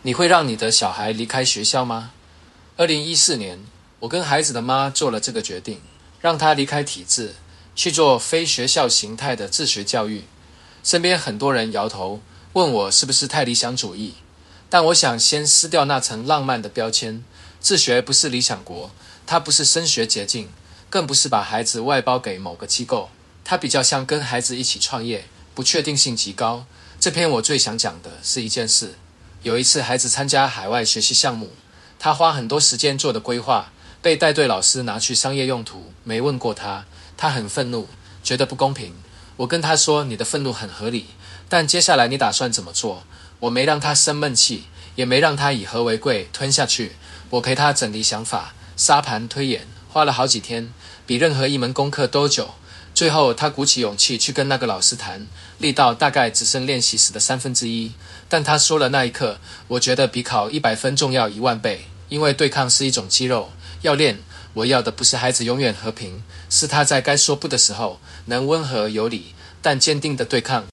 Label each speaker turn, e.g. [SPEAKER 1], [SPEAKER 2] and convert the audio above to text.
[SPEAKER 1] 你会让你的小孩离开学校吗？2014年，我跟孩子的妈做了这个决定，让他离开体制，去做非学校形态的自学教育。身边很多人摇头，问我是不是太理想主义。但我想先撕掉那层浪漫的标签，自学不是理想国，它不是升学捷径，更不是把孩子外包给某个机构，它比较像跟孩子一起创业，不确定性极高。这篇我最想讲的是一件事。有一次孩子参加海外学习项目，他花很多时间做的规划，被带队老师拿去商业用途，没问过他，他很愤怒，觉得不公平。我跟他说，你的愤怒很合理，但接下来你打算怎么做？我没让他生闷气，也没让他以和为贵吞下去，我陪他整理想法，沙盘推演，花了好几天，比任何一门功课都久。最后他鼓起勇气去跟那个老师谈，力道大概只剩练习时的1/3，但他说了那一刻，我觉得比考100分重要10000倍，因为对抗是一种肌肉，要练。我要的不是孩子永远和平，是他在该说不的时候能温和有礼，但坚定的对抗。